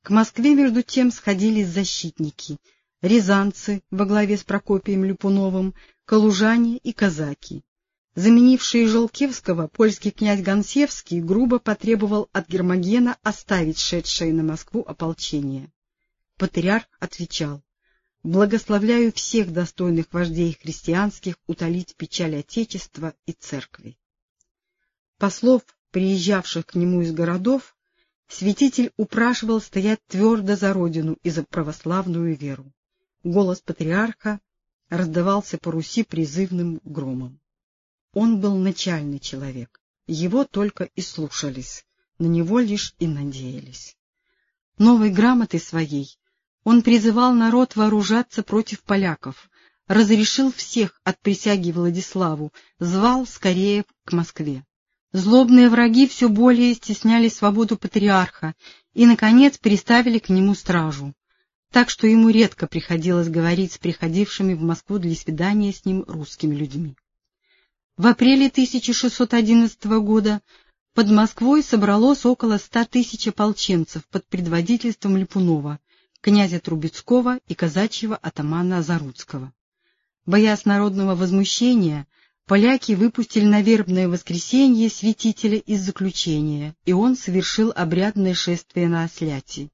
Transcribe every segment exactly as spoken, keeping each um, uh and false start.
К Москве, между тем, сходились защитники, рязанцы во главе с Прокопием Липуновым, калужане и казаки. Заменивший Жолкевского, польский князь Гонсевский грубо потребовал от Гермогена оставить шедшее на Москву ополчение. Патриарх отвечал: «Благословляю всех достойных вождей христианских утолить печаль Отечества и Церкви». Послов, приезжавших к нему из городов, святитель упрашивал стоять твердо за родину и за православную веру. Голос патриарха раздавался по Руси призывным громом. Он был начальный человек, его только и слушались, на него лишь и надеялись. Новой грамотой своей он призывал народ вооружаться против поляков, разрешил всех от присяги Владиславу, звал скорее к Москве. Злобные враги все более стесняли свободу патриарха и, наконец, приставили к нему стражу, так что ему редко приходилось говорить с приходившими в Москву для свидания с ним русскими людьми. В апреле тысяча шестьсот одиннадцатого года под Москвой собралось около ста тысяч ополченцев под предводительством Липунова, князя Трубецкого и казачьего атамана Заруцкого. Боясь народного возмущения, поляки выпустили на вербное воскресенье святителя из заключения, и он совершил обрядное шествие на Осляти.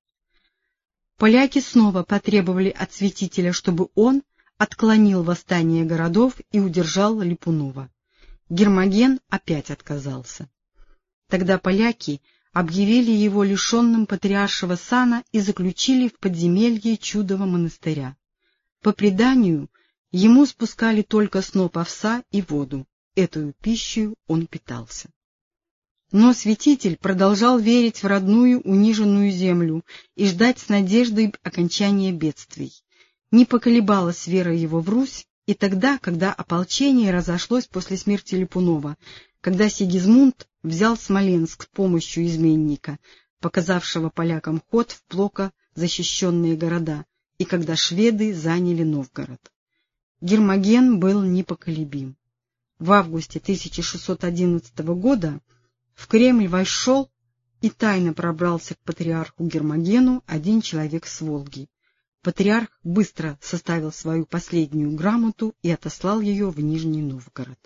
Поляки снова потребовали от святителя, чтобы он отклонил восстание городов и удержал Липунова. Гермоген опять отказался. Тогда поляки объявили его лишенным патриаршего сана и заключили в подземелье Чудова монастыря. По преданию, ему спускали только сноп овса и воду, эту пищу он питался. Но святитель продолжал верить в родную униженную землю и ждать с надеждой окончания бедствий. Не поколебалась вера его в Русь и тогда, когда ополчение разошлось после смерти Липунова, когда Сигизмунд взял Смоленск с помощью изменника, показавшего полякам ход в плохо защищенные города, и когда шведы заняли Новгород. Гермоген был непоколебим. В августе тысяча шестьсот одиннадцатого года в Кремль вошел и тайно пробрался к патриарху Гермогену один человек с Волги. Патриарх быстро составил свою последнюю грамоту и отослал ее в Нижний Новгород.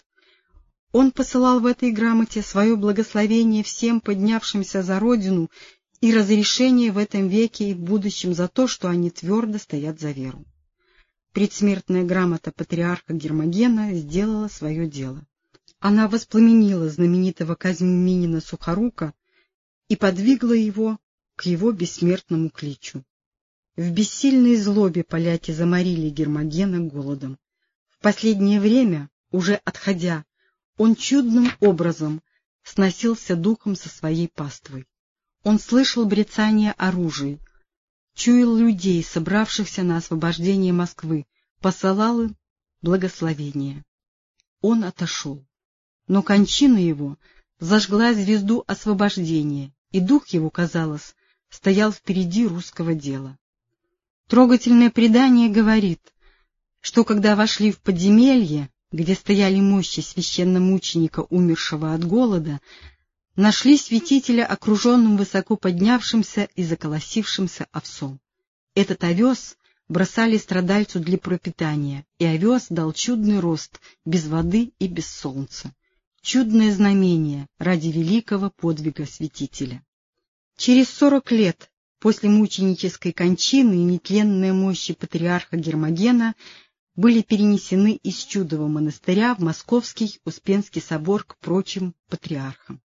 Он посылал в этой грамоте свое благословение всем поднявшимся за родину и разрешение в этом веке и в будущем за то, что они твердо стоят за веру. Предсмертная грамота патриарха Гермогена сделала свое дело. Она воспламенила знаменитого Казьминина Сухорука и подвигла его к его бессмертному кличу. В бессильной злобе поляки заморили Гермогена голодом. В последнее время, уже отходя, он чудным образом сносился духом со своей паствой. Он слышал брецание оружия, чуял людей, собравшихся на освобождение Москвы, посылал им благословение. Он отошел, но кончина его зажгла звезду освобождения, и дух его, казалось, стоял впереди русского дела. Трогательное предание говорит, что когда вошли в подземелье, где стояли мощи священномученика, умершего от голода, нашли святителя окруженным высоко поднявшимся и заколосившимся овсом. Этот овес бросали страдальцу для пропитания, и овес дал чудный рост, без воды и без солнца. Чудное знамение ради великого подвига святителя. Через сорок лет после мученической кончины и нетленной мощи патриарха Гермогена были перенесены из Чудова монастыря в Московский Успенский собор к прочим патриархам.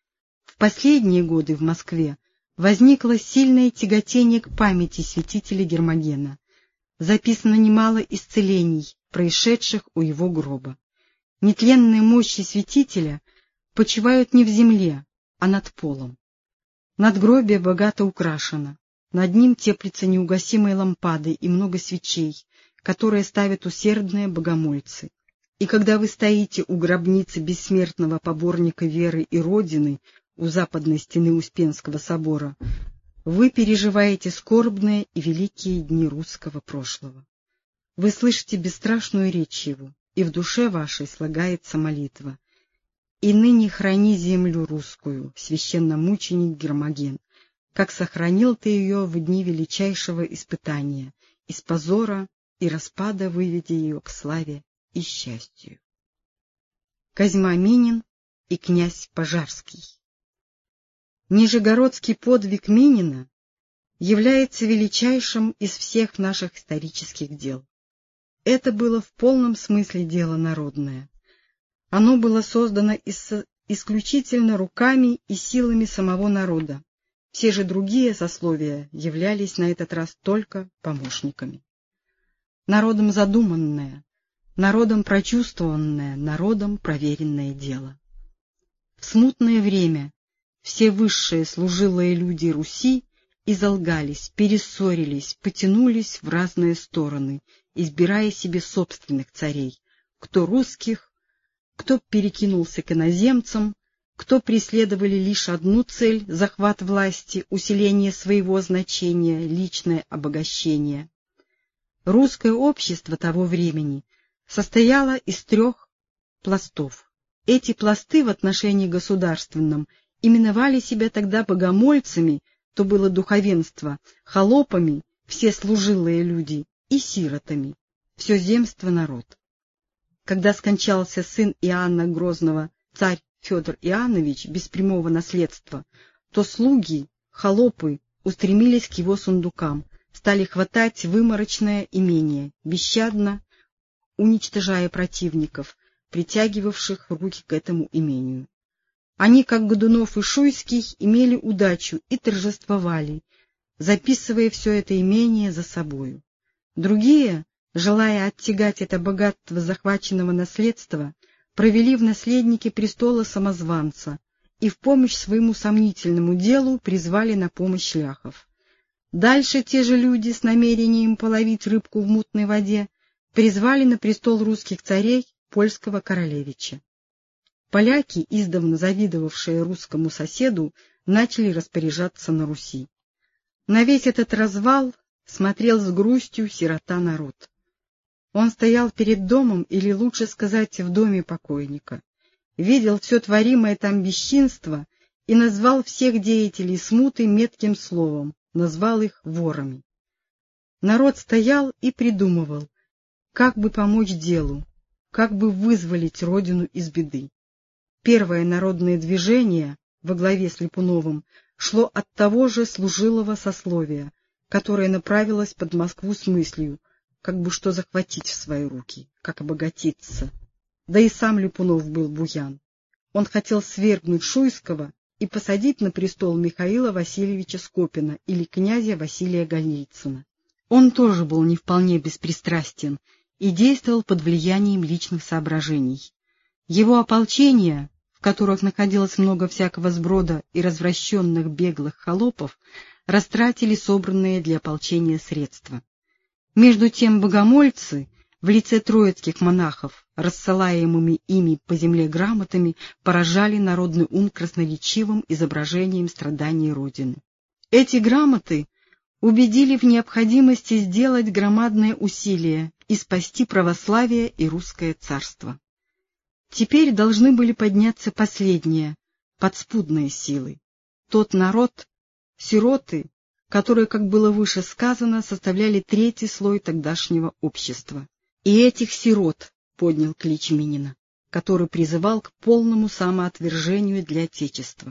В последние годы в Москве возникло сильное тяготение к памяти святителя Гермогена. Записано немало исцелений, происшедших у его гроба. Нетленные мощи святителя почивают не в земле, а над полом. Надгробие богато украшено, над ним теплится неугасимой лампадой и много свечей, которые ставят усердные богомольцы. И когда вы стоите у гробницы бессмертного поборника веры и Родины у западной стены Успенского собора, вы переживаете скорбные и великие дни русского прошлого. Вы слышите бесстрашную речь его, и в душе вашей слагается молитва: «И ныне храни землю русскую, священномученик Гермоген, как сохранил ты ее в дни величайшего испытания, из позора и распада выведя ее к славе и счастью. Козьма Минин и князь Пожарский. Нижегородский подвиг Минина является величайшим из всех наших исторических дел. Это было в полном смысле дело народное. Оно было создано ис- исключительно руками и силами самого народа. Все же другие сословия являлись на этот раз только помощниками. Народом задуманное, народом прочувствованное, народом проверенное дело. В смутное время все высшие служилые люди Руси изолгались, перессорились, потянулись в разные стороны, избирая себе собственных царей, кто русских, кто перекинулся к иноземцам, кто преследовали лишь одну цель — захват власти, усиление своего значения, личное обогащение. Русское общество того времени состояло из трех пластов. Эти пласты в отношении государственном именовали себя тогда богомольцами, то было духовенство, холопами, все служилые люди, и сиротами, все земство народ. Когда скончался сын Иоанна Грозного, царь Федор Иоаннович, без прямого наследства, то слуги, холопы устремились к его сундукам, стали хватать выморочное имение, бесщадно уничтожая противников, притягивавших руки к этому имению. Они, как Годунов и Шуйский, имели удачу и торжествовали, записывая все это имение за собою. Другие, желая оттягать это богатство захваченного наследства, провели в наследники престола самозванца и в помощь своему сомнительному делу призвали на помощь ляхов. Дальше те же люди с намерением половить рыбку в мутной воде призвали на престол русских царей польского королевича. Поляки, издавна завидовавшие русскому соседу, начали распоряжаться на Руси. На весь этот развал смотрел с грустью сирота народ. Он стоял перед домом, или лучше сказать, в доме покойника, видел все творимое там бесчинство и назвал всех деятелей смуты метким словом, назвал их ворами. Народ стоял и придумывал, как бы помочь делу, как бы вызволить родину из беды. Первое народное движение во главе с Липуновым шло от того же служилого сословия, которое направилось под Москву с мыслью, как бы что захватить в свои руки, как обогатиться. Да и сам Липунов был буян. Он хотел свергнуть Шуйского и посадить на престол Михаила Васильевича Скопина или князя Василия Голицына. Он тоже был не вполне беспристрастен и действовал под влиянием личных соображений. Его ополчения, в которых находилось много всякого сброда и развращенных беглых холопов, растратили собранные для ополчения средства. Между тем богомольцы в лице троицких монахов, рассылаемыми ими по земле грамотами, поражали народный ум красноречивым изображением страданий Родины. Эти грамоты убедили в необходимости сделать громадное усилие и спасти православие и русское царство. Теперь должны были подняться последние, подспудные силы. Тот народ, сироты, которые, как было выше сказано, составляли третий слой тогдашнего общества. И этих сирот поднял клич Минина, который призывал к полному самоотвержению для Отечества.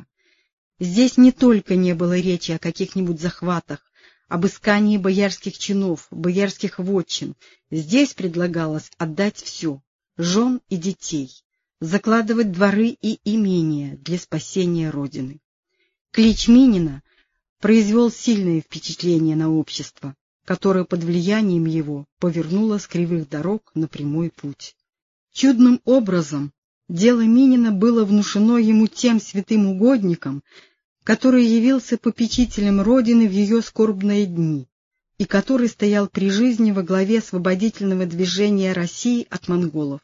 Здесь не только не было речи о каких-нибудь захватах, об искании боярских чинов, боярских вотчин. Здесь предлагалось отдать все — жен и детей, закладывать дворы и имения для спасения Родины. Клич Минина произвел сильное впечатление на общество, которое под влиянием его повернуло с кривых дорог на прямой путь. Чудным образом дело Минина было внушено ему тем святым угодником, который явился попечителем Родины в ее скорбные дни и который стоял при жизни во главе освободительного движения России от монголов.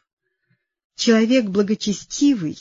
Человек благочестивый,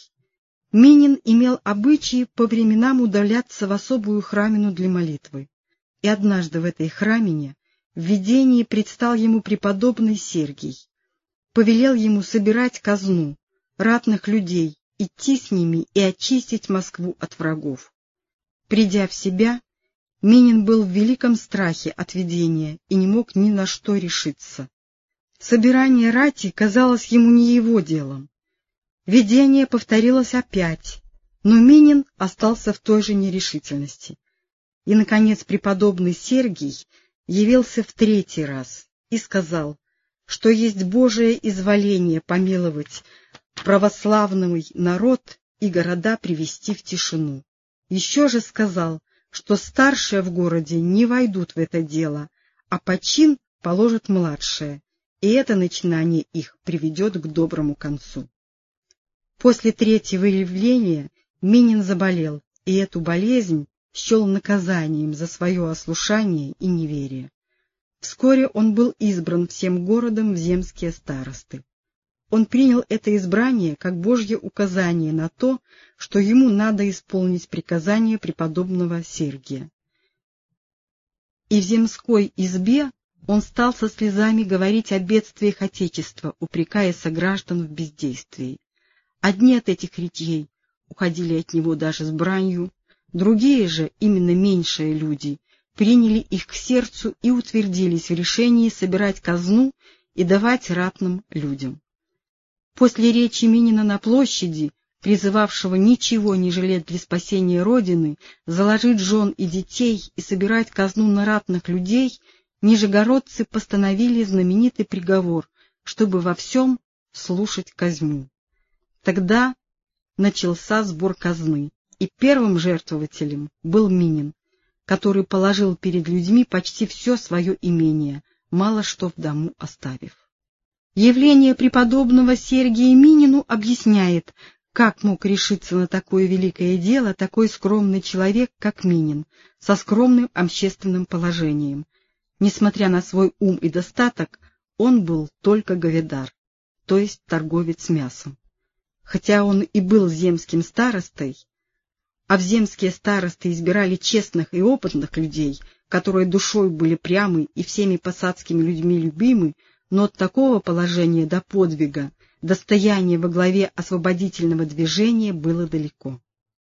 Минин имел обычай по временам удаляться в особую храмину для молитвы, и однажды в этой храмине в видении предстал ему преподобный Сергий, повелел ему собирать казну, ратных людей, идти с ними и очистить Москву от врагов. Придя в себя, Минин был в великом страхе от видения и не мог ни на что решиться. Собирание рати казалось ему не его делом. Видение повторилось опять, но Минин остался в той же нерешительности. И, наконец, преподобный Сергий явился в третий раз и сказал, что есть Божие изволение помиловать православный народ и города привести в тишину. Еще же сказал, что старшие в городе не войдут в это дело, а почин положат младшие, и это начинание их приведет к доброму концу. После третьего явления Минин заболел, и эту болезнь счел наказанием за свое ослушание и неверие. Вскоре он был избран всем городом в земские старосты. Он принял это избрание как Божье указание на то, что ему надо исполнить приказание преподобного Сергия. И в земской избе он стал со слезами говорить о бедствиях Отечества, упрекая сограждан в бездействии. Одни от этих речей уходили от него даже с бранью, другие же, именно меньшие люди, приняли их к сердцу и утвердились в решении собирать казну и давать ратным людям. После речи Минина на площади, призывавшего ничего не жалеть для спасения Родины, заложить жен и детей и собирать казну на ратных людей, нижегородцы постановили знаменитый приговор, чтобы во всем слушать казню. Тогда начался сбор казны, и первым жертвователем был Минин, который положил перед людьми почти все свое имение, мало что в дому оставив. Явление преподобного Сергия Минину объясняет, как мог решиться на такое великое дело такой скромный человек, как Минин, со скромным общественным положением. Несмотря на свой ум и достаток, он был только говедар, то есть торговец мясом. Хотя он и был земским старостой, а в земские старосты избирали честных и опытных людей, которые душой были прямы и всеми посадскими людьми любимы, но от такого положения до подвига, до стояния во главе освободительного движения было далеко.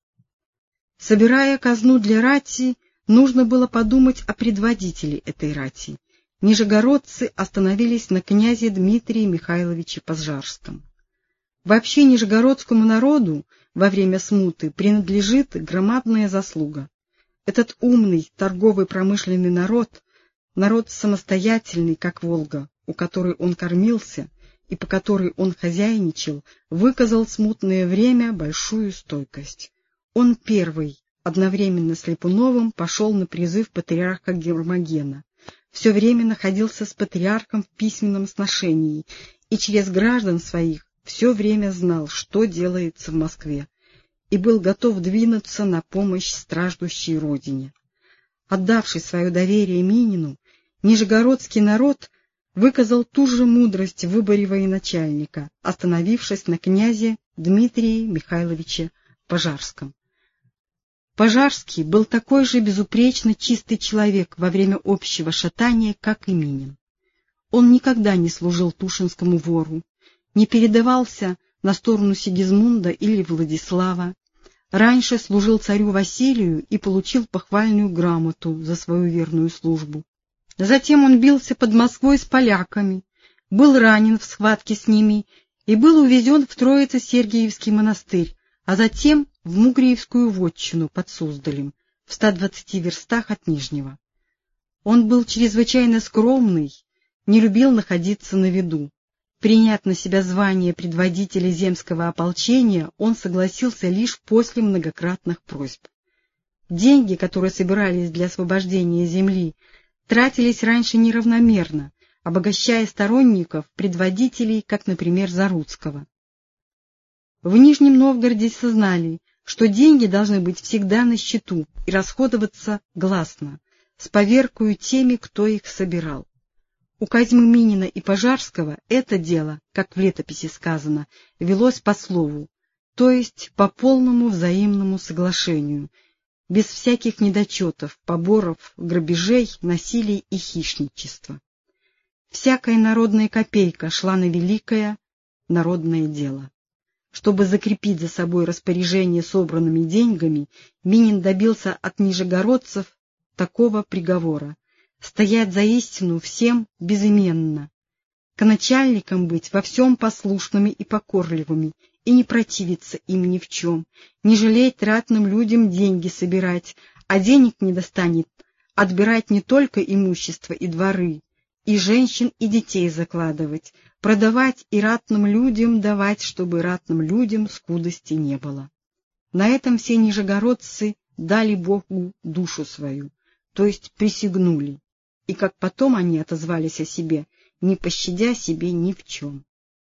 Собирая казну для рати, нужно было подумать о предводителе этой рати. Нижегородцы остановились на князе Дмитрии Михайловиче Пожарском. Вообще нижегородскому народу во время смуты принадлежит громадная заслуга. Этот умный, торговый, промышленный народ, народ самостоятельный, как Волга, у которой он кормился и по которой он хозяйничал, выказал в смутное время большую стойкость. Он первый, одновременно с Липуновым, пошел на призыв патриарха Гермогена, все время находился с патриархом в письменном сношении и через граждан своих все время знал, что делается в Москве, и был готов двинуться на помощь страждущей родине. Отдавший свое доверие Минину, нижегородский народ выказал ту же мудрость в выборе военачальника, остановившись на князе Дмитрии Михайловиче Пожарском. Пожарский был такой же безупречно чистый человек во время общего шатания, как и Минин. Он никогда не служил тушинскому вору, не передавался на сторону Сигизмунда или Владислава, раньше служил царю Василию и получил похвальную грамоту за свою верную службу. Затем он бился под Москвой с поляками, был ранен в схватке с ними и был увезен в Троице-Сергиевский монастырь, а затем в Мугриевскую вотчину под Суздалем, в ста двадцати верстах от Нижнего. Он был чрезвычайно скромный, не любил находиться на виду. Приняв на себя звание предводителя земского ополчения, он согласился лишь после многократных просьб. Деньги, которые собирались для освобождения земли, тратились раньше неравномерно, обогащая сторонников, предводителей, как, например, Заруцкого. В Нижнем Новгороде сознали, что деньги должны быть всегда на счету и расходоваться гласно, с поверкою теми, кто их собирал. У Козьмы Минина и Пожарского это дело, как в летописи сказано, велось по слову, то есть по полному взаимному соглашению, без всяких недочетов, поборов, грабежей, насилий и хищничества. Всякая народная копейка шла на великое народное дело. Чтобы закрепить за собой распоряжение собранными деньгами, Минин добился от нижегородцев такого приговора: стоять за истину всем безыменно, к начальникам быть во всем послушными и покорливыми, и не противиться им ни в чем, не жалеть ратным людям деньги собирать, а денег не достанет, отбирать не только имущество и дворы, и женщин, и детей закладывать, продавать и ратным людям давать, чтобы ратным людям скудости не было. На этом все нижегородцы дали Богу душу свою, то есть присягнули, и как потом они отозвались о себе, не пощадя себе ни в чем.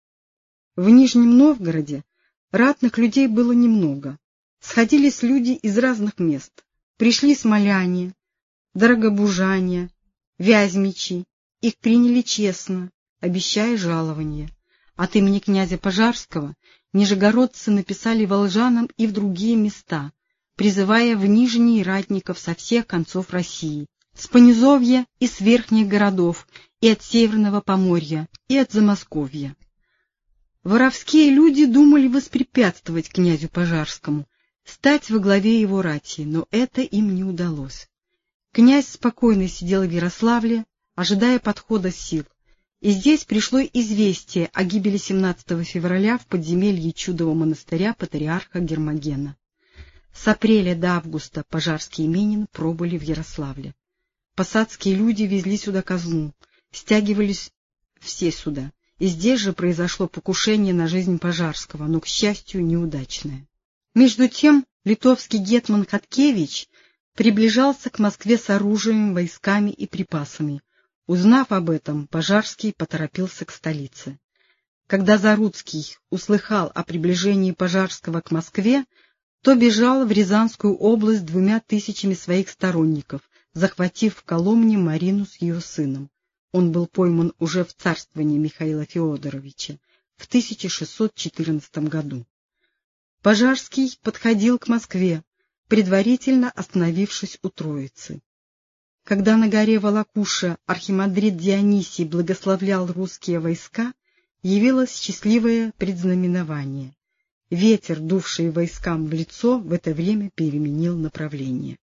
В Нижнем Новгороде ратных людей было немного. Сходились люди из разных мест. Пришли смоляне, дорогобужане, вязьмичи. Их приняли честно, обещая жалование. От имени князя Пожарского нижегородцы написали волжанам и в другие места, призывая в Нижние ратников со всех концов России, с понизовья и с верхних городов, и от Северного Поморья, и от Замосковья. Воровские люди думали воспрепятствовать князю Пожарскому, стать во главе его рати, но это им не удалось. Князь спокойно сидел в Ярославле, ожидая подхода сил, и здесь пришло известие о гибели семнадцатого февраля в подземелье Чудового монастыря патриарха Гермогена. С апреля до августа Пожарский и Минин пробыли в Ярославле. Посадские люди везли сюда казну, стягивались все сюда, и здесь же произошло покушение на жизнь Пожарского, но, к счастью, неудачное. Между тем литовский гетман Хаткевич приближался к Москве с оружием, войсками и припасами. Узнав об этом, Пожарский поторопился к столице. Когда Заруцкий услыхал о приближении Пожарского к Москве, то бежал в Рязанскую область двумя тысячами своих сторонников, захватив в Коломне Марину с ее сыном. Он был пойман уже в царствовании Михаила Феодоровича в тысяча шестьсот четырнадцатом году. Пожарский подходил к Москве, предварительно остановившись у Троицы. Когда на горе Волокуша архимандрит Дионисий благословлял русские войска, явилось счастливое предзнаменование. Ветер, дувший войскам в лицо, в это время переменил направление.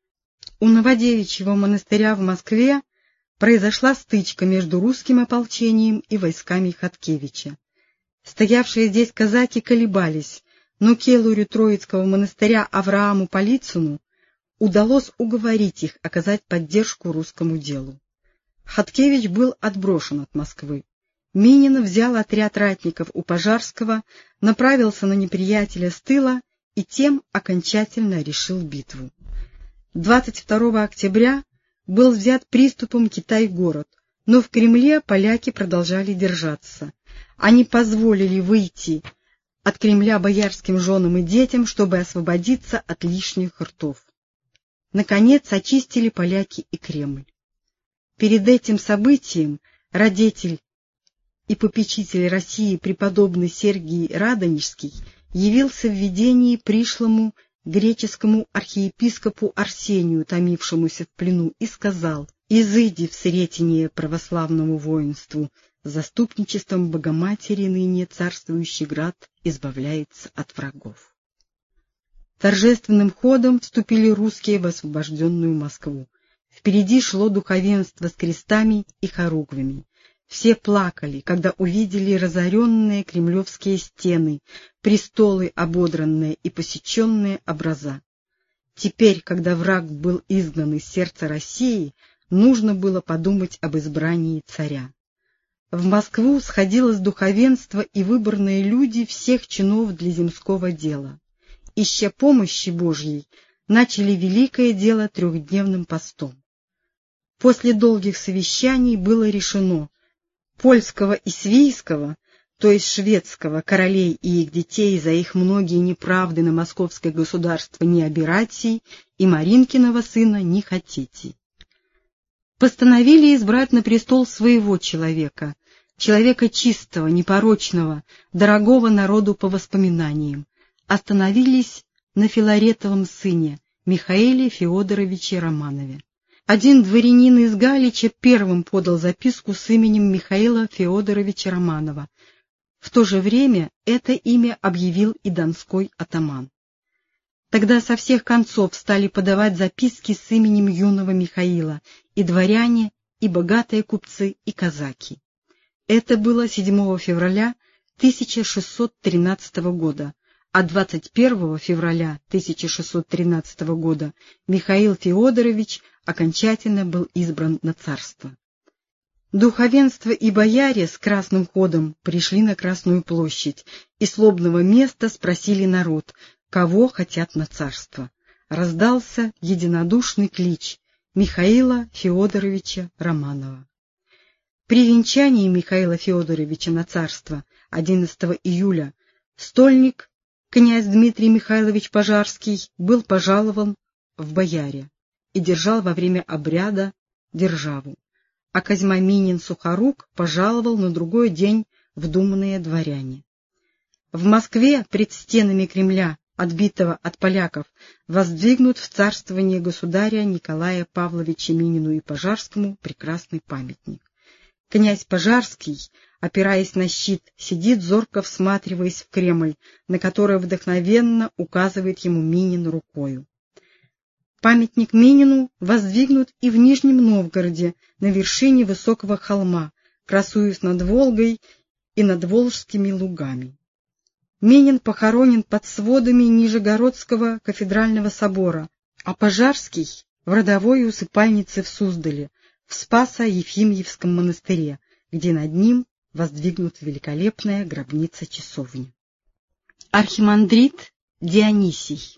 У Новодевичьего монастыря в Москве произошла стычка между русским ополчением и войсками Хаткевича. Стоявшие здесь казаки колебались, но келарю Троицкого монастыря Аврааму Полицыну удалось уговорить их оказать поддержку русскому делу. Хаткевич был отброшен от Москвы. Минин взял отряд ратников у Пожарского, направился на неприятеля с тыла и тем окончательно решил битву. двадцать второго октября был взят приступом Китай-город, но в Кремле поляки продолжали держаться. Они позволили выйти от Кремля боярским женам и детям, чтобы освободиться от лишних ртов. Наконец очистили поляки и Кремль. Перед этим событием радетель и попечитель России преподобный Сергий Радонежский явился в видении пришлому греческому архиепископу Арсению, томившемуся в плену, и сказал: «Изыди в сретение православному воинству, заступничеством Богоматери ныне царствующий град избавляется от врагов». Торжественным ходом вступили русские в освобожденную Москву. Впереди шло духовенство с крестами и хоругвями. Все плакали, когда увидели разоренные кремлевские стены, престолы ободранные и посеченные образа. Теперь, когда враг был изгнан из сердца России, нужно было подумать об избрании царя. В Москву сходилось духовенство и выборные люди всех чинов для земского дела. Ища помощи Божьей, начали великое дело трехдневным постом. После долгих совещаний было решено: польского и свейского, то есть шведского, королей и их детей за их многие неправды на московское государство не обирайте, и Маринкиного сына не хотите. Постановили избрать на престол своего человека, человека чистого, непорочного, дорогого народу по воспоминаниям. Остановились на Филаретовом сыне, Михаиле Феодоровиче Романове. Один дворянин из Галича первым подал записку с именем Михаила Феодоровича Романова. В то же время это имя объявил и донской атаман. Тогда со всех концов стали подавать записки с именем юного Михаила и дворяне, и богатые купцы, и казаки. Это было седьмого февраля тысяча шестьсот тринадцатого года, а двадцать первого февраля тысяча шестьсот тринадцатого года Михаил Феодорович окончательно был избран на царство. Духовенство и бояре с красным ходом пришли на Красную площадь и с лобного места спросили народ, кого хотят на царство. Раздался единодушный клич Михаила Феодоровича Романова. При венчании Михаила Феодоровича на царство одиннадцатого июля стольник, князь Дмитрий Михайлович Пожарский, был пожалован в бояре и держал во время обряда державу, а Козьма Минин-Сухорук пожаловал на другой день в думные дворяне. В Москве пред стенами Кремля, отбитого от поляков, воздвигнут в царствование государя Николая Павловича Минину и Пожарскому прекрасный памятник. Князь Пожарский, опираясь на щит, сидит зорко всматриваясь в Кремль, на который вдохновенно указывает ему Минин рукою. Памятник Минину воздвигнут и в Нижнем Новгороде, на вершине высокого холма, красуясь над Волгой и над Волжскими лугами. Минин похоронен под сводами Нижегородского кафедрального собора, а Пожарский — в родовой усыпальнице в Суздале, в Спасо-Ефимьевском монастыре, где над ним воздвигнута великолепная гробница-часовня. Архимандрит Дионисий.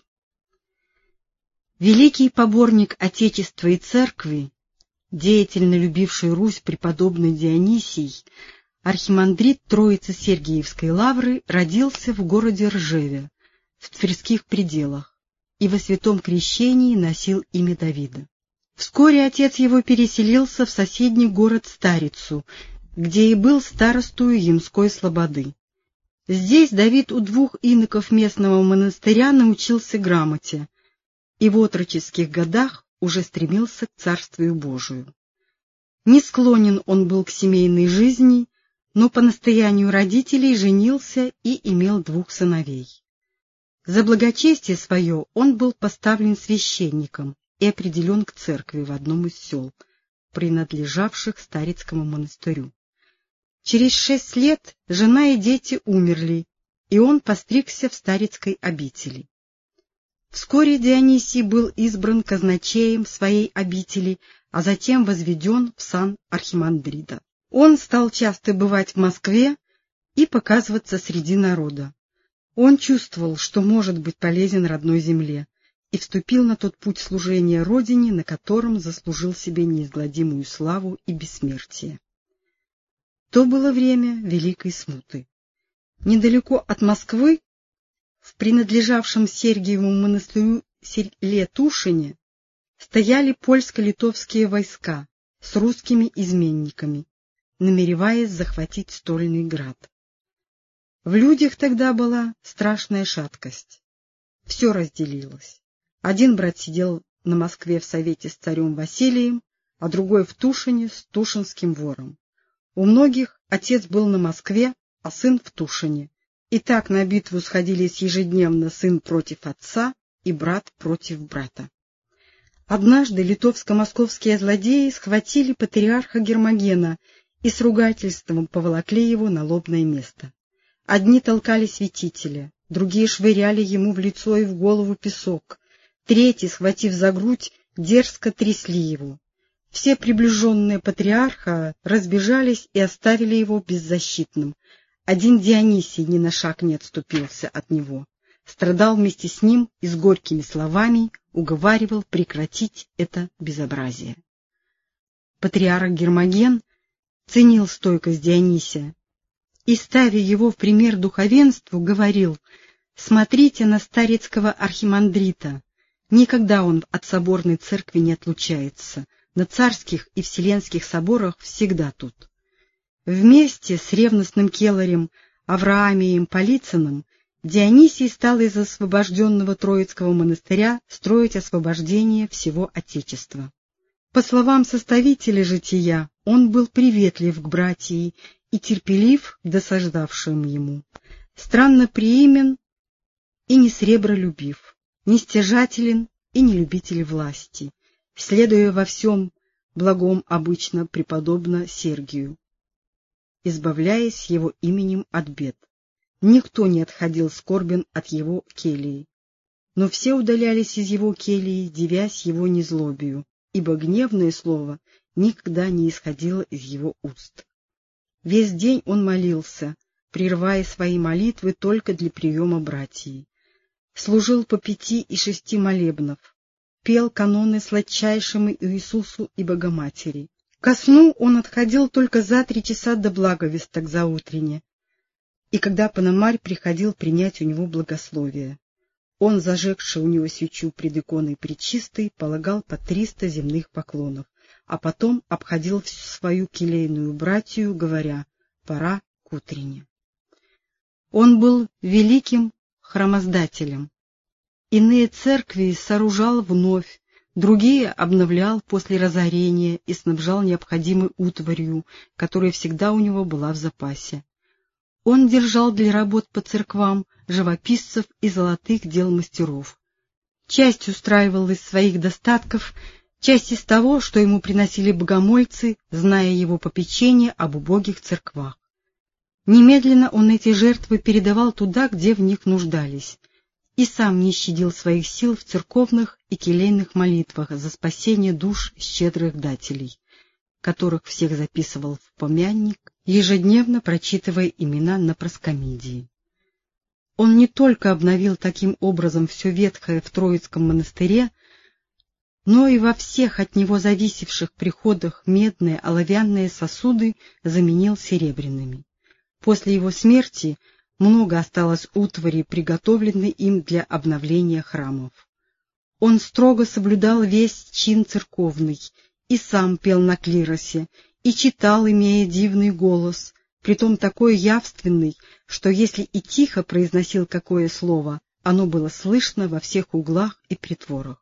Великий поборник Отечества и Церкви, деятельно любивший Русь преподобный Дионисий, архимандрит Троице-Сергиевской лавры, родился в городе Ржеве, в Тверских пределах, и во святом крещении носил имя Давида. Вскоре отец его переселился в соседний город Старицу, где и был старостою Ямской слободы. Здесь Давид у двух иноков местного монастыря научился грамоте, и в отроческих годах уже стремился к Царствию Божию. Не склонен он был к семейной жизни, но по настоянию родителей женился и имел двух сыновей. За благочестие свое он был поставлен священником и определен к церкви в одном из сел, принадлежавших Старицкому монастырю. Через шесть лет жена и дети умерли, и он постригся в Старицкой обители. Вскоре Дионисий был избран казначеем своей обители, а затем возведен в сан архимандрита. Он стал часто бывать в Москве и показываться среди народа. Он чувствовал, что может быть полезен родной земле, и вступил на тот путь служения Родине, на котором заслужил себе неизгладимую славу и бессмертие. То было время Великой Смуты. Недалеко от Москвы, в принадлежавшем Сергиеву монастырю селе Тушине, стояли польско-литовские войска с русскими изменниками, намереваясь захватить Стольный град. В людях тогда была страшная шаткость. Все разделилось. Один брат сидел на Москве в совете с царем Василием, а другой в Тушине с тушинским вором. У многих отец был на Москве, а сын в Тушине. И так на битву сходились ежедневно сын против отца и брат против брата. Однажды литовско-московские злодеи схватили патриарха Гермогена и с ругательством поволокли его на лобное место. Одни толкали святителя, другие швыряли ему в лицо и в голову песок, третьи, схватив за грудь, дерзко трясли его. Все приближенные патриарха разбежались и оставили его беззащитным. Один Дионисий ни на шаг не отступился от него, страдал вместе с ним и с горькими словами уговаривал прекратить это безобразие. Патриарх Гермоген ценил стойкость Дионисия и, ставя его в пример духовенству, говорил: «Смотрите на старицкого архимандрита, никогда он от соборной церкви не отлучается, на царских и вселенских соборах всегда тут». Вместе с ревностным келарем Авраамием Полицыным Дионисий стал из освобожденного Троицкого монастыря строить освобождение всего Отечества. По словам составителя жития, он был приветлив к братии и терпелив к досаждавшим ему, странно приимен и несребролюбив. не стяжателен и не любитель власти, следуя во всем благом обычно преподобно Сергию, избавляясь его именем от бед. Никто не отходил скорбен от его келии, но все удалялись из его келии, дивясь его незлобию, ибо гневное слово никогда не исходило из его уст. Весь день он молился, прерывая свои молитвы только для приема братьев. Служил по пяти и шести молебнов, пел каноны сладчайшему Иисусу и Богоматери. Ко сну он отходил только за три часа до благовесток заутренне, и когда Пономарь приходил принять у него благословие, он, зажегший у него свечу пред иконой Пречистой, полагал по триста земных поклонов, а потом обходил всю свою келейную братью, говоря: «Пора к утренне». Он был великим храмоздателем. Иные церкви сооружал вновь, другие обновлял после разорения и снабжал необходимой утварью, которая всегда у него была в запасе. Он держал для работ по церквам живописцев и золотых дел мастеров. Часть устраивал из своих достатков, часть из того, что ему приносили богомольцы, зная его попечение об убогих церквах. Немедленно он эти жертвы передавал туда, где в них нуждались, и сам не щадил своих сил в церковных и келейных молитвах за спасение душ щедрых дателей, которых всех записывал в помянник, ежедневно прочитывая имена на проскомидии. Он не только обновил таким образом все ветхое в Троицком монастыре, но и во всех от него зависевших приходах медные оловянные сосуды заменил серебряными. После его смерти много осталось утвари, приготовленной им для обновления храмов. Он строго соблюдал весь чин церковный, и сам пел на клиросе, и читал, имея дивный голос, притом такой явственный, что если и тихо произносил какое слово, оно было слышно во всех углах и притворах.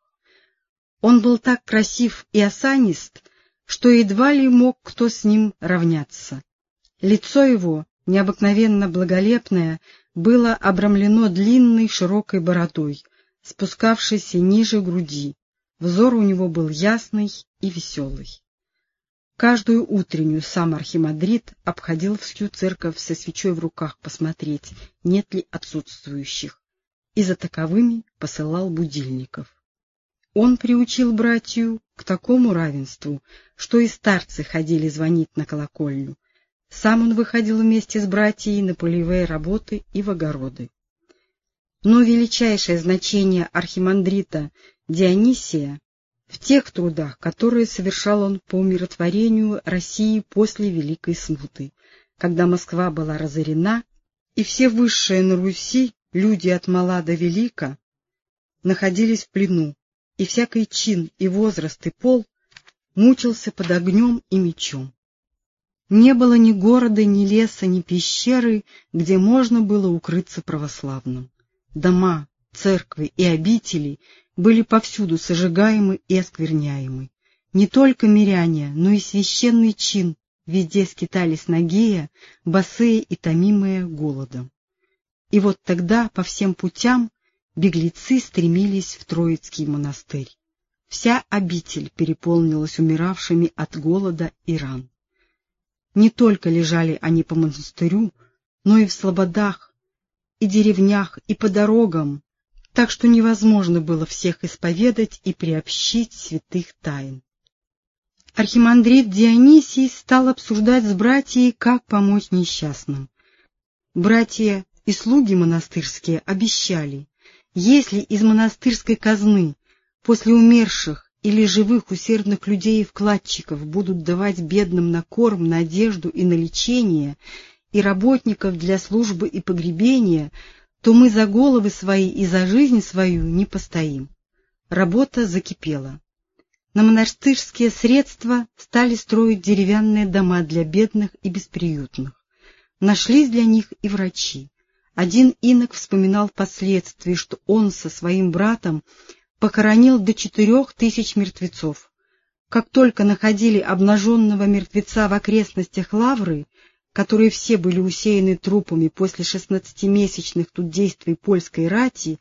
Он был так красив и осанист, что едва ли мог кто с ним равняться. Лицо его, необыкновенно благолепное, было обрамлено длинной широкой бородой, спускавшейся ниже груди. Взор у него был ясный и веселый. Каждую утреннюю сам архимандрит обходил всю церковь со свечой в руках посмотреть, нет ли отсутствующих, и за таковыми посылал будильников. Он приучил братью к такому равенству, что и старцы ходили звонить на колокольню. Сам он выходил вместе с братьей на полевые работы и в огороды. Но величайшее значение архимандрита Дионисия в тех трудах, которые совершал он по умиротворению России после Великой Смуты, когда Москва была разорена, и все высшие на Руси, люди от мала до велика, находились в плену, и всякий чин и возраст и пол мучился под огнем и мечом. Не было ни города, ни леса, ни пещеры, где можно было укрыться православным. Дома, церкви и обители были повсюду сожигаемы и оскверняемы. Не только миряне, но и священный чин везде скитались нагие, босые и томимые голодом. И вот тогда по всем путям беглецы стремились в Троицкий монастырь. Вся обитель переполнилась умиравшими от голода и ран. Не только лежали они по монастырю, но и в слободах, и деревнях, и по дорогам, так что невозможно было всех исповедать и приобщить святых тайн. Архимандрит Дионисий стал обсуждать с братьями, как помочь несчастным. Братья и слуги монастырские обещали, если из монастырской казны после умерших или живых усердных людей и вкладчиков будут давать бедным на корм, на одежду и на лечение, и работников для службы и погребения, то мы за головы свои и за жизнь свою не постоим. Работа закипела. На монастырские средства стали строить деревянные дома для бедных и бесприютных. Нашлись для них и врачи. Один инок вспоминал впоследствии, что он со своим братом похоронил до четырех тысяч мертвецов. Как только находили обнаженного мертвеца в окрестностях Лавры, которые все были усеяны трупами после шестнадцатимесячных тут действий польской рати,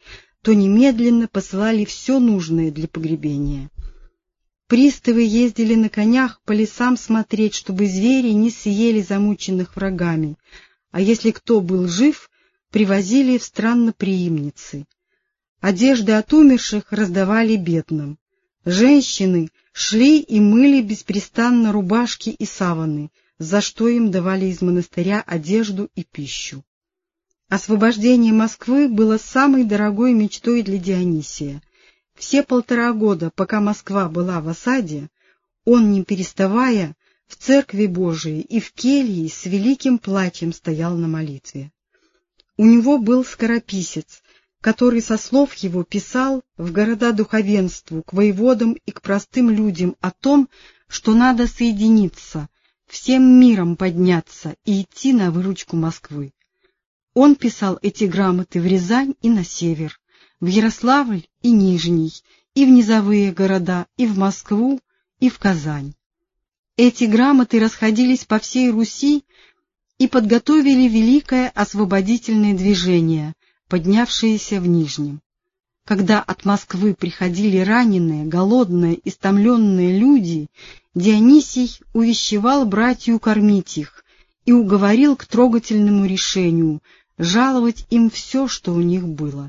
то немедленно посылали все нужное для погребения. Приставы ездили на конях по лесам смотреть, чтобы звери не съели замученных врагами, а если кто был жив, привозили в странноприимницы. Одежды от умерших раздавали бедным. Женщины шли и мыли беспрестанно рубашки и саваны, за что им давали из монастыря одежду и пищу. Освобождение Москвы было самой дорогой мечтой для Дионисия. Все полтора года, пока Москва была в осаде, он, не переставая, в церкви Божией и в келье с великим плачем стоял на молитве. У него был скорописец, который, со слов его, писал в города духовенству, к воеводам и к простым людям о том, что надо соединиться, всем миром подняться и идти на выручку Москвы. Он писал эти грамоты в Рязань и на север, в Ярославль и Нижний, и в низовые города, и в Москву, и в Казань. Эти грамоты расходились по всей Руси и подготовили великое освободительное движение, поднявшееся в Нижнем. Когда от Москвы приходили раненые, голодные, истомленные люди, Дионисий увещевал братью кормить их и уговорил к трогательному решению жаловать им все, что у них было.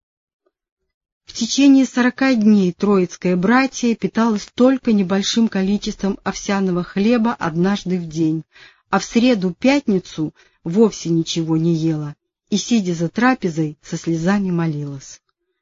В течение сорока дней Троицкое братье питалось только небольшим количеством овсяного хлеба однажды в день, а в среду-пятницу вовсе ничего не ела и, сидя за трапезой, со слезами молилась.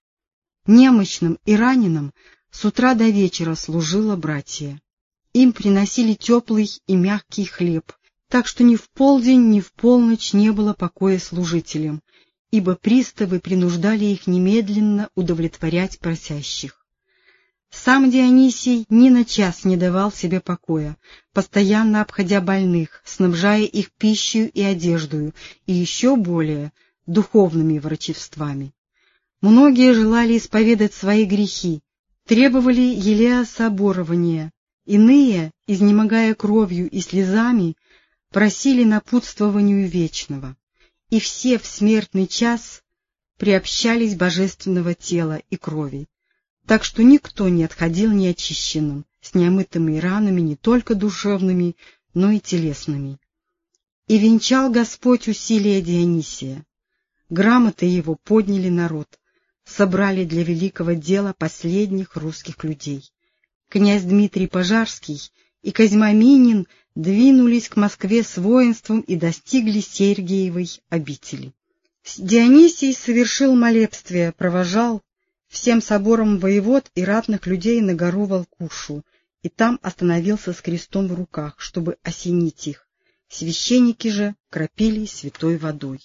Немощным и раненым с утра до вечера служило братье. Им приносили теплый и мягкий хлеб, так что ни в полдень, ни в полночь не было покоя служителям, ибо приставы принуждали их немедленно удовлетворять просящих. Сам Дионисий ни на час не давал себе покоя, постоянно обходя больных, снабжая их пищей и одеждою, и еще более духовными врачевствами. Многие желали исповедать свои грехи, требовали елеособорования, иные, изнемогая кровью и слезами, просили напутствованию вечного, и все в смертный час приобщались божественного тела и крови, так что никто не отходил неочищенным, с неомытыми ранами не только душевными, но и телесными. И венчал Господь усилия Дионисия. Грамоты его подняли народ, собрали для великого дела последних русских людей. Князь Дмитрий Пожарский и Козьма Минин двинулись к Москве с воинством и достигли Сергиевой обители. Дионисий совершил молебствие, провожал всем собором воевод и ратных людей на гору Волкушу, и там остановился с крестом в руках, чтобы осенить их. Священники же кропили святой водой.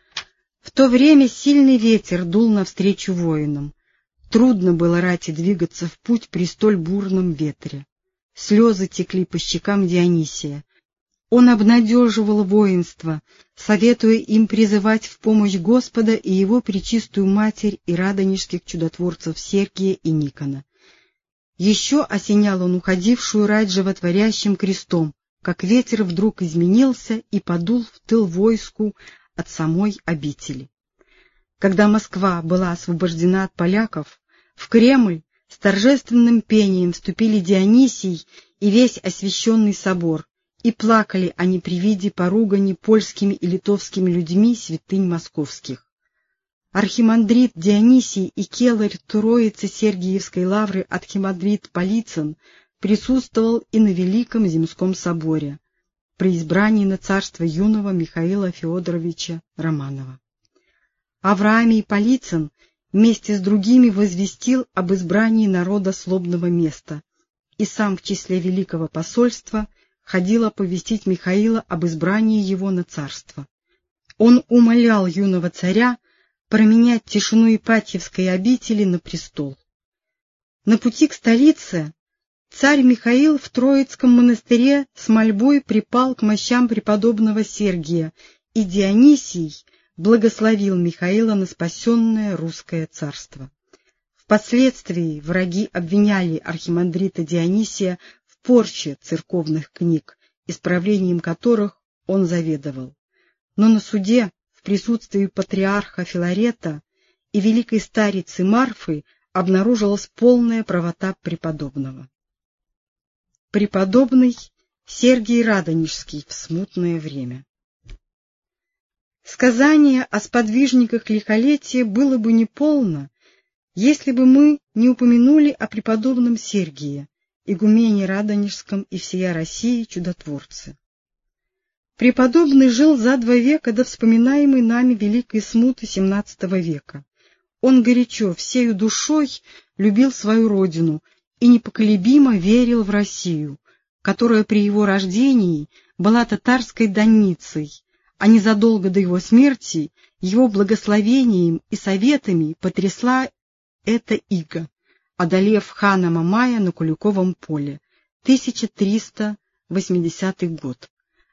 В то время сильный ветер дул навстречу воинам. Трудно было рати двигаться в путь при столь бурном ветре. Слезы текли по щекам Дионисия. Он обнадеживал воинство, советуя им призывать в помощь Господа и его пречистую Матерь и радонежских чудотворцев Сергия и Никона. Еще осенял он уходившую рать животворящим крестом, как ветер вдруг изменился и подул в тыл войску от самой обители. Когда Москва была освобождена от поляков, в Кремль с торжественным пением вступили Дионисий и весь освященный собор, и плакали они при виде поругани польскими и литовскими людьми святынь московских. Архимандрит Дионисий и келарь Троицы Сергиевской лавры архимандрит Полицын присутствовал и на Великом Земском соборе при избрании на царство юного Михаила Феодоровича Романова. Авраамий Полицын вместе с другими возвестил об избрании народа слобного места, и сам в числе Великого посольства ходил оповестить Михаила об избрании его на царство. Он умолял юного царя променять тишину Ипатьевской обители на престол. На пути к столице царь Михаил в Троицком монастыре с мольбой припал к мощам преподобного Сергия, и Дионисий благословил Михаила на спасенное русское царство. Впоследствии враги обвиняли архимандрита Дионисия в порче церковных книг, исправлением которых он заведовал. Но на суде в присутствии патриарха Филарета и великой старицы Марфы обнаружилась полная правота преподобного. Преподобный Сергий Радонежский в смутное время. Сказание о сподвижниках лихолетия было бы неполно, если бы мы не упомянули о преподобном Сергии, игумене Радонежском и всея России чудотворце. Преподобный жил за два века до вспоминаемой нами великой смуты семнадцатого века. Он горячо, всею душой любил свою родину и непоколебимо верил в Россию, которая при его рождении была татарской данницей, а незадолго до его смерти его благословением и советами потрясла эта ига, одолев хана Мамая на Куликовом поле, тысяча триста восьмидесятый год.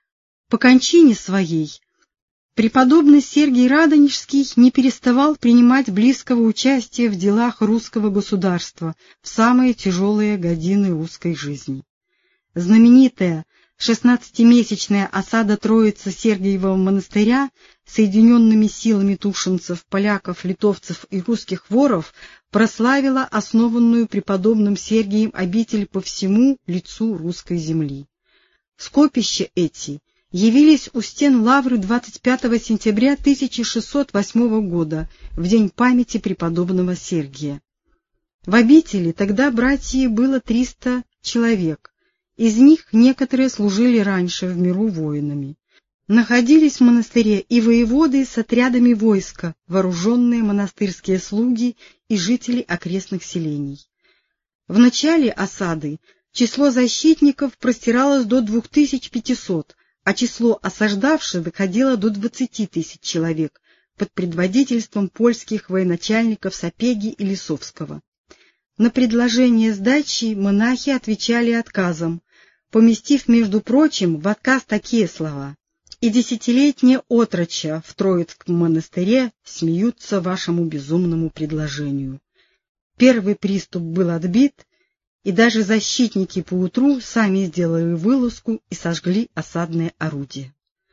По кончине своей преподобный Сергий Радонежский не переставал принимать близкого участия в делах русского государства в самые тяжелые годины русской жизни. Знаменитая шестнадцатимесячная осада Троицы Сергиевого монастыря соединенными силами тушинцев, поляков, литовцев и русских воров прославила основанную преподобным Сергием обитель по всему лицу русской земли. Скопища эти явились у стен Лавры двадцать пятого сентября тысяча шестьсот восьмого года, в день памяти преподобного Сергия. В обители тогда братьев было триста человек, из них некоторые служили раньше в миру воинами. Находились в монастыре и воеводы с отрядами войска, вооруженные монастырские слуги и жители окрестных селений. В начале осады число защитников простиралось до двух тысяч пятисот, а число осаждавших доходило до двадцати тысяч человек под предводительством польских военачальников Сапеги и Лисовского. На предложение сдачи монахи отвечали отказом, поместив, между прочим, в отказ такие слова: «И десятилетние отрочья в Троицком монастыре смеются вашему безумному предложению». Первый приступ был отбит, и даже защитники поутру сами сделали вылазку и сожгли осадное орудие.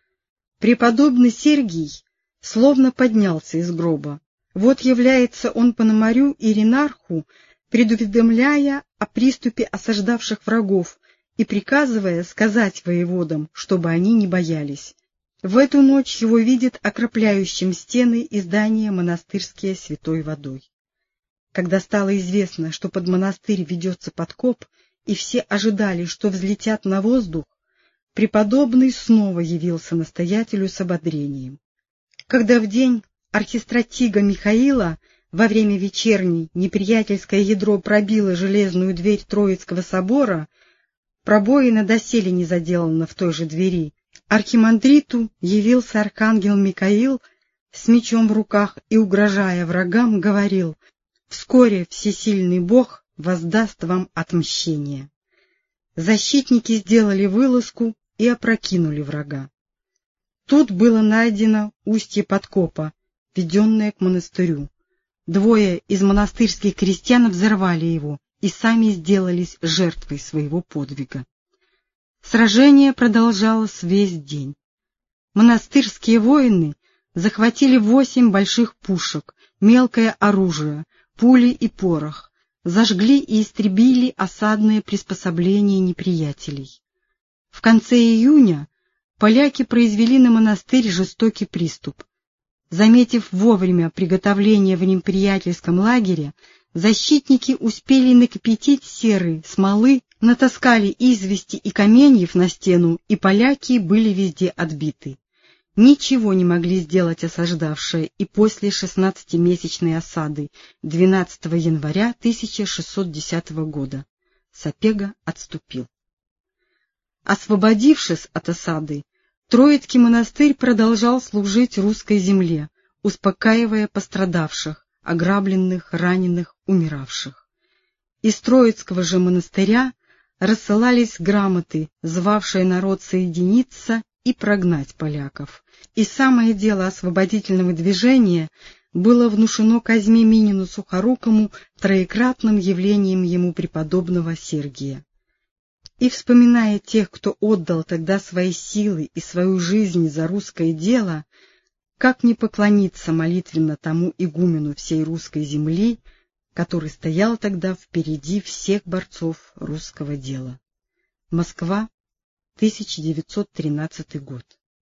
Преподобный Сергий словно поднялся из гроба. Вот является он Пономарю и Ренарху, предуведомляя о приступе осаждавших врагов и приказывая сказать воеводам, чтобы они не боялись. В эту ночь его видят окропляющим стены и здания монастырские святой водой. Когда стало известно, что под монастырь ведется подкоп, и все ожидали, что взлетят на воздух, преподобный снова явился настоятелю с ободрением. Когда в день архистратига Михаила во время вечерней неприятельское ядро пробило железную дверь Троицкого собора, пробоина доселе не заделана в той же двери, архимандриту явился архангел Михаил с мечом в руках и, угрожая врагам, говорил: «Вскоре всесильный Бог воздаст вам отмщение». Защитники сделали вылазку и опрокинули врага. Тут было найдено устье подкопа, веденное к монастырю. Двое из монастырских крестьян взорвали его и сами сделались жертвой своего подвига. Сражение продолжалось весь день. Монастырские воины захватили восемь больших пушек, мелкое оружие, пули и порох, зажгли и истребили осадные приспособления неприятелей. В конце июня поляки произвели на монастырь жестокий приступ. Заметив вовремя приготовление в неприятельском лагере, защитники успели накипятить серы, смолы, натаскали извести и каменьев на стену, и поляки были везде отбиты. Ничего не могли сделать осаждавшие и после шестнадцатимесячной осады двенадцатого января тысяча шестьсот десятого года. Сапега отступил. Освободившись от осады, Троицкий монастырь продолжал служить русской земле, успокаивая пострадавших, ограбленных, раненых, умиравших. Из Троицкого же монастыря рассылались грамоты, звавшие народ соединиться и прогнать поляков. И самое дело освободительного движения было внушено Казьме Минину Сухорукому троекратным явлением ему преподобного Сергия. И, вспоминая тех, кто отдал тогда свои силы и свою жизнь за русское дело, как не поклониться молитвенно тому игумену всей русской земли, который стоял тогда впереди всех борцов русского дела. Москва, тысяча девятьсот тринадцатый год.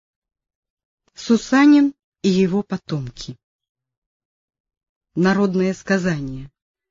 Сусанин и его потомки. Народное сказание.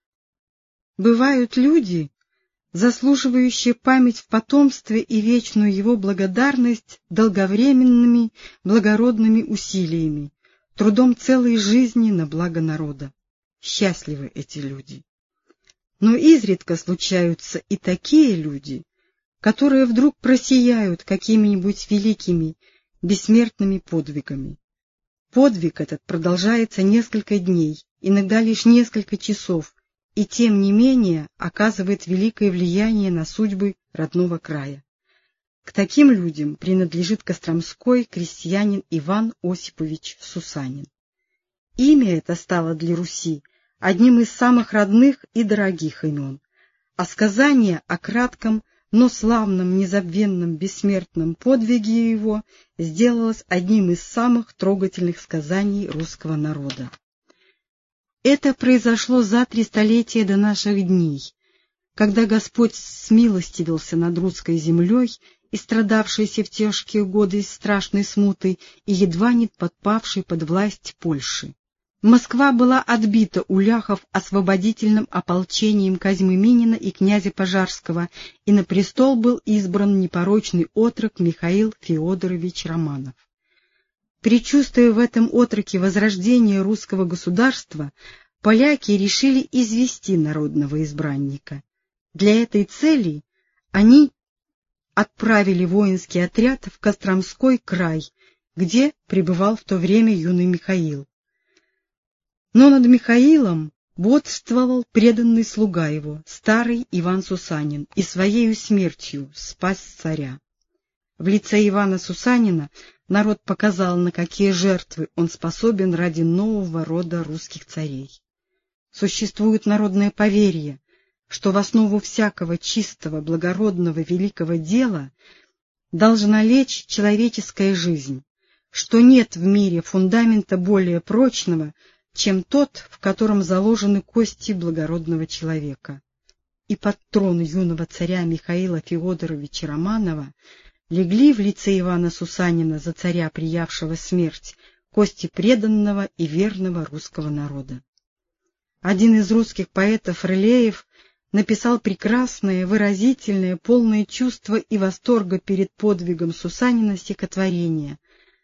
Бывают люди, заслуживающие память в потомстве и вечную его благодарность долговременными благородными усилиями, трудом целой жизни на благо народа. Счастливы эти люди. Но изредка случаются и такие люди, которые вдруг просияют какими-нибудь великими, бессмертными подвигами. Подвиг этот продолжается несколько дней, иногда лишь несколько часов, и тем не менее оказывает великое влияние на судьбы родного края. К таким людям принадлежит костромской крестьянин Иван Осипович Сусанин. Имя это стало для Руси одним из самых родных и дорогих имен, а сказание о кратком, но славном, незабвенном, бессмертном подвиге его сделалось одним из самых трогательных сказаний русского народа. Это произошло за три столетия до наших дней, когда Господь смилостивился над русской землей и страдавшейся в тяжкие годы страшной смуты и едва не подпавшей под власть Польши. Москва была отбита у ляхов освободительным ополчением Козьмы Минина и князя Пожарского, и на престол был избран непорочный отрок Михаил Феодорович Романов. Предчувствуя в этом отроке возрождение русского государства, поляки решили извести народного избранника. Для этой цели они отправили воинский отряд в Костромской край, где пребывал в то время юный Михаил. Но над Михаилом бодствовал преданный слуга его, старый Иван Сусанин, и своею смертью спас царя. В лице Ивана Сусанина народ показал, на какие жертвы он способен ради нового рода русских царей. Существует народное поверье, что в основу всякого чистого, благородного, великого дела должна лечь человеческая жизнь, что нет в мире фундамента более прочного, чем тот, в котором заложены кости благородного человека. И под трон юного царя Михаила Феодоровича Романова легли в лице Ивана Сусанина, за царя, приявшего смерть, кости преданного и верного русского народа. Один из русских поэтов, Рылеев, написал прекрасное, выразительное, полное чувства и восторга перед подвигом Сусанина стихотворение.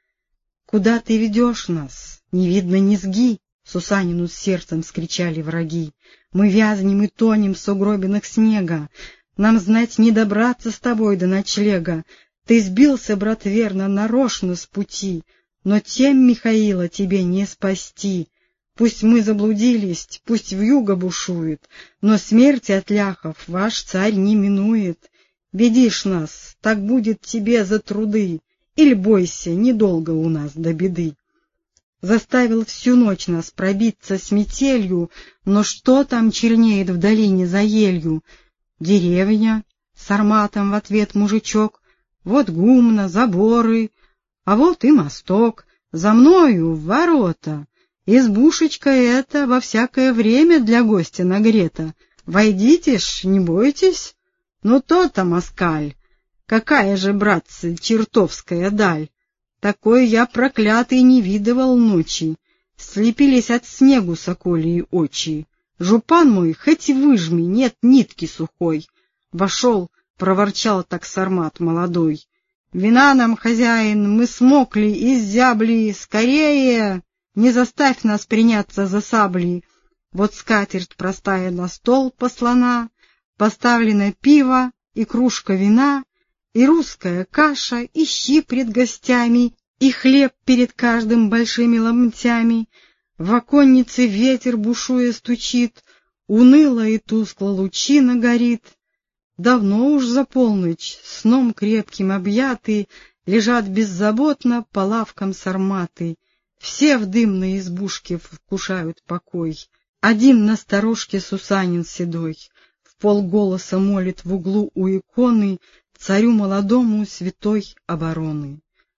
«Куда ты ведешь нас? Не видно низги!» Сусанину с сердцем скричали враги. «Мы вязнем и тонем в сугробинах снега. Нам, знать, не добраться с тобой до ночлега. Ты сбился, брат, верно, нарочно с пути, но тем Михаила тебе не спасти. Пусть мы заблудились, пусть вьюга бушует, но смерти от ляхов ваш царь не минует. Ведишь нас, так будет тебе за труды, или бойся, недолго у нас до беды. Заставил всю ночь нас пробиться с метелью, но что там чернеет в долине за елью? Деревня, с арматом в ответ мужичок, вот гумна, заборы, а вот и мосток, за мною ворота. Избушечка эта во всякое время для гостя нагрета. Войдите ж, не бойтесь. Ну то-то, москаль, какая же, братцы, чертовская даль! Такой я проклятый не видывал ночи. Слепились от снегу соколии очи. Жупан мой, хоть выжми, нет нитки сухой. Вошел, проворчал так сармат молодой. Вина нам, хозяин, мы смокли, иззябли, скорее! Не заставь нас приняться за сабли. Вот скатерть простая на стол послана, поставлено пиво и кружка вина, и русская каша, и щи пред гостями, и хлеб перед каждым большими ломтями. В оконнице ветер бушуя стучит, уныло и тускло лучина горит. Давно уж за полночь, сном крепким объятый, лежат беззаботно по лавкам сарматы. Все в дымной избушке вкушают покой. Один на сторожке Сусанин седой вполголоса молит в углу у иконы царю молодому святой обороны.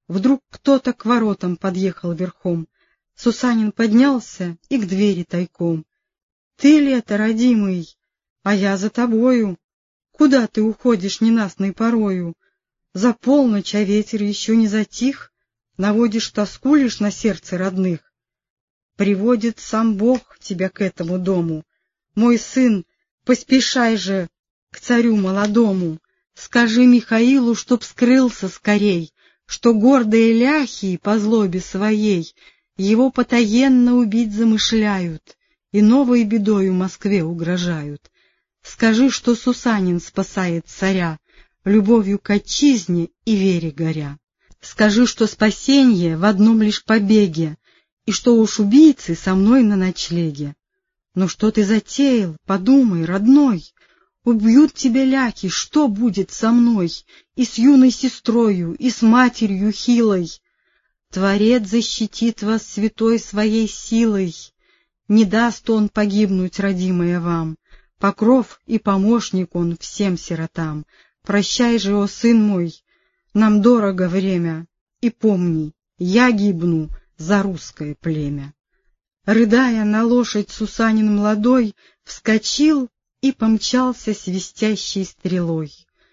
Вдруг кто-то к воротам подъехал верхом. Сусанин поднялся и к двери тайком. — Ты ли это, родимый? А я за тобою. Куда ты уходишь ненастной порою? За полночь, а ветер еще не затих, наводишь тоску лишь на сердце родных. Приводит сам Бог тебя к этому дому. Мой сын, поспешай же к царю молодому. Скажи Михаилу, чтоб скрылся скорей, что гордые ляхи по злобе своей его потаенно убить замышляют и новой бедою Москве угрожают. Скажи, что Сусанин спасает царя, любовью к отчизне и вере горя. Скажи, что спасенье в одном лишь побеге, и что уж убийцы со мной на ночлеге. Но что ты затеял? Подумай, родной. Убьют тебя ляхи, что будет со мной? И с юной сестрою, и с матерью хилой. Творец защитит вас святой своей силой. Не даст он погибнуть, родимая, вам. Покров и помощник он всем сиротам. Прощай же, о сын мой, нам дорого время, и помни, я гибну за русское племя. Рыдая на лошадь, Сусанин молодой вскочил и помчался свистящей стрелой.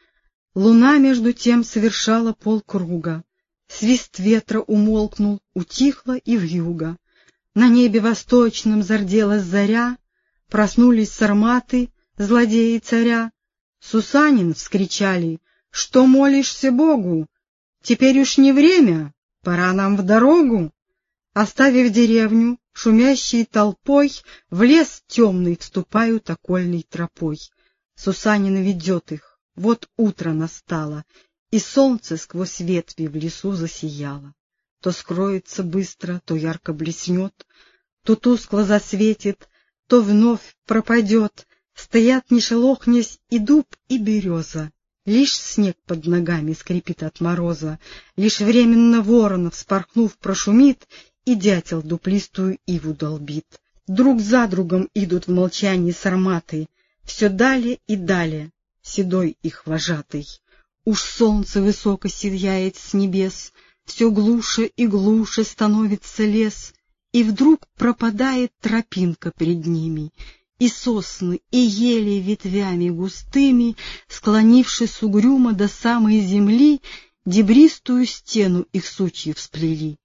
Луна между тем совершала полкруга. Свист ветра умолкнул, утихла и вьюга. На небе восточном зарделась заря, проснулись сарматы, злодеи царя. «Сусанин!» — вскричали, — «что молишься Богу? Теперь уж не время, пора нам в дорогу». Оставив деревню, шумящей толпой, в лес темный вступают окольной тропой. Сусанин ведет их, вот утро настало, и солнце сквозь ветви в лесу засияло. То скроется быстро, то ярко блеснет, то тускло засветит, то вновь пропадет. Стоят, не шелохнясь, и дуб, и береза. Лишь снег под ногами скрипит от мороза, лишь временно ворон, вспорхнув, прошумит, и дятел дуплистую иву долбит. Друг за другом идут в молчании сарматы, все далее и далее, седой их вожатый. Уж солнце высоко сияет с небес, все глуше и глуше становится лес, и вдруг пропадает тропинка пред ними, и сосны, и ели ветвями густыми, склонившись угрюмо до самой земли, дебристую стену их сучьев сплели.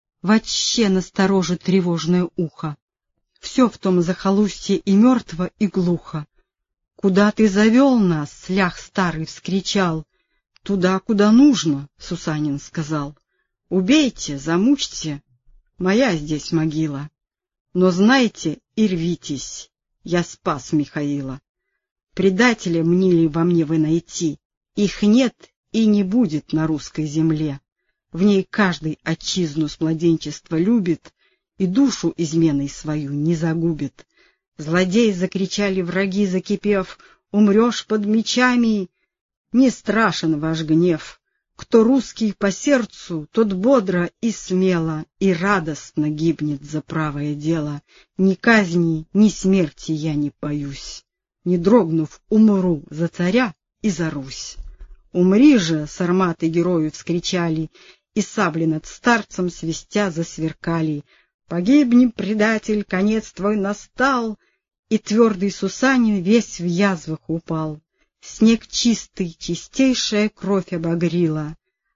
Вообще насторожит тревожное ухо. Все в том захолустье и мертво, и глухо. — Куда ты завел нас? — лях старый вскричал. — Туда, куда нужно, — Сусанин сказал. — Убейте, замучьте, моя здесь могила. Но знайте и рвитесь, я спас Михаила. Предателя мнили во мне вы найти, их нет и не будет на русской земле. В ней каждый отчизну с младенчества любит и душу изменой свою не загубит. Злодей, закричали враги, закипев, умрешь под мечами. Не страшен ваш гнев. Кто русский по сердцу, тот бодро и смело и радостно гибнет за правое дело. Ни казни, ни смерти я не боюсь. Не дрогнув, умру за царя и за Русь. Умри же, сарматы герою вскричали, и сабли над старцем свистя засверкали. Погибни, предатель, конец твой настал, и твердый Сусанин весь в язвах упал. Снег чистый, чистейшая кровь обогрила,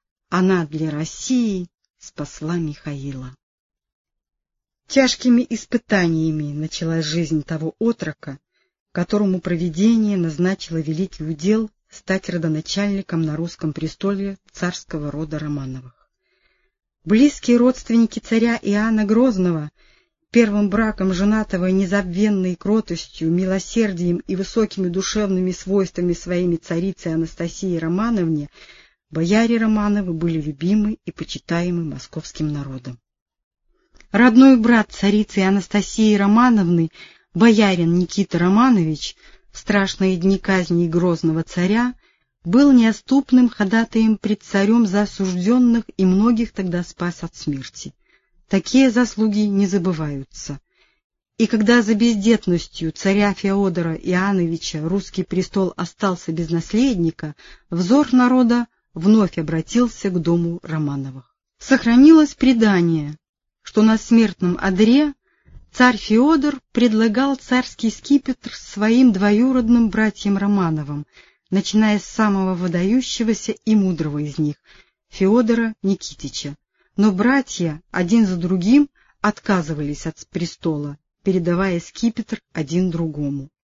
она для России спасла Михаила. Тяжкими испытаниями началась жизнь того отрока, которому провидение назначило великий удел стать родоначальником на русском престоле царского рода Романовых. Близкие родственники царя Иоанна Грозного, первым браком женатого незабвенной кротостью, милосердием и высокими душевными свойствами своими царицы Анастасии Романовне, бояре Романовы были любимы и почитаемы московским народом. Родной брат царицы Анастасии Романовны, боярин Никита Романович, в страшные дни казни грозного царя, был неотступным ходатаем пред царем за осужденных и многих тогда спас от смерти. Такие заслуги не забываются. И когда за бездетностью царя Феодора Иоанновича русский престол остался без наследника, взор народа вновь обратился к дому Романовых. Сохранилось предание, что на смертном одре царь Феодор предлагал царский скипетр своим двоюродным братьям Романовым, начиная с самого выдающегося и мудрого из них, Феодора Никитича. Но братья один за другим отказывались от престола, передавая скипетр один другому.